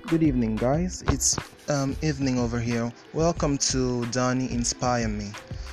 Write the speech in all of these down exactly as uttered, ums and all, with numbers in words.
Good evening, guys. It's um, evening over here. Welcome to Donnie Inspire Me.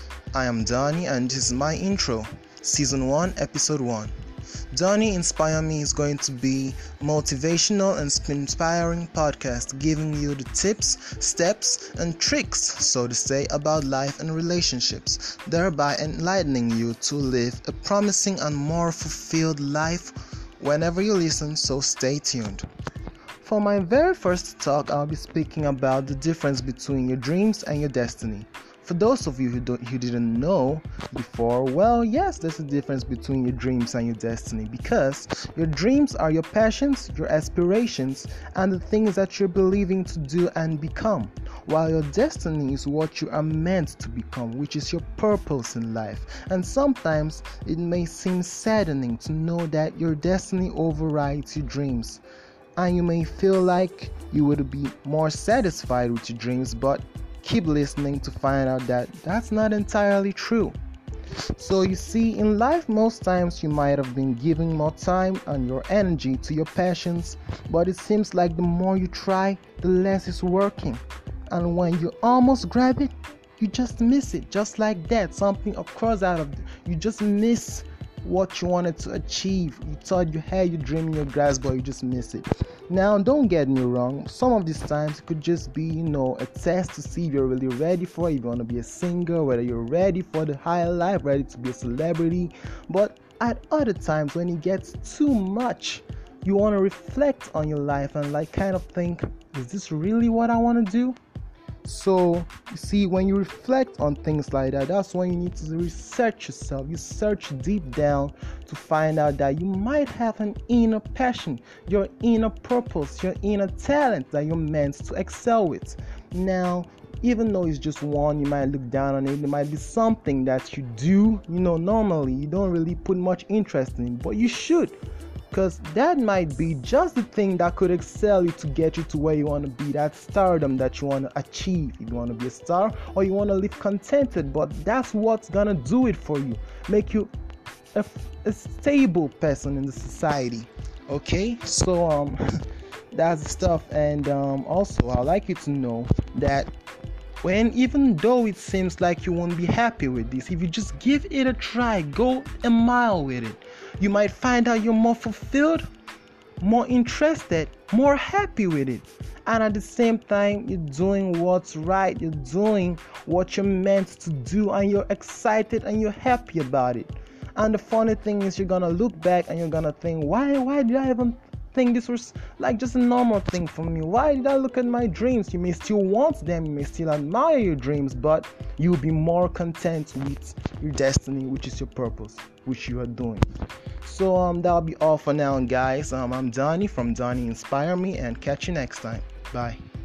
I am Donnie, and this is my intro, Season one, Episode one. Donnie Inspire Me is going to be motivational and inspiring podcast giving you the tips, steps, and tricks, so to say, about life and relationships, thereby enlightening you to live a promising and more fulfilled life whenever you listen, so stay tuned. For my very first talk, I'll be speaking about the difference between your dreams and your destiny. For those of you who don't who didn't know before, well, yes, there's a difference between your dreams and your destiny, because your dreams are your passions, your aspirations, and the things that you're believing to do and become, while your destiny is what you are meant to become, which is your purpose in life. And sometimes it may seem saddening to know that your destiny overrides your dreams, and you may feel like you would be more satisfied with your dreams, but keep listening to find out that that's not entirely true. So you see, in life, most times you might have been giving more time and your energy to your passions, but it seems like the more you try, the less it's working. And when you almost grab it, you just miss it, just like that. Something occurs out of it. You just miss what you wanted to achieve. You thought you had your dream in your grasp, but you just miss it. Now, don't get me wrong, some of these times it could just be, you know, a test to see if you're really ready for it, if you want to be a singer, whether you're ready for the higher life, ready to be a celebrity. But at other times, when it gets too much, you want to reflect on your life and like kind of think, is this really what I want to do? So, you see, when you reflect on things like that, that's when you need to research yourself. You search deep down to find out that you might have an inner passion, your inner purpose, your inner talent that you're meant to excel with. Now, even though it's just one, you might look down on it. It might be something that you do, you know, normally you don't really put much interest in, but you should. Because that might be just the thing that could excel you to get you to where you want to be, that stardom that you want to achieve. If you want to be a star or you want to live contented, but that's what's going to do it for you. Make you a, a stable person in the society. Okay, so um, that's the stuff. And um, also, I'd like you to know that when, even though it seems like you won't be happy with this, if you just give it a try, go a mile with it, you might find out you're more fulfilled, more interested, more happy with it. And at the same time, you're doing what's right, you're doing what you're meant to do, and you're excited and you're happy about it. And the funny thing is, you're gonna look back and you're gonna think, why why did I even think this was like just a normal thing for me? Why did I look at my dreams? You may still want them, you may still admire your dreams, but you'll be more content with your destiny, which is your purpose, which you are doing. So um that'll be all for now, guys. um I'm Donnie from Donnie Inspire Me, and catch you next time. Bye.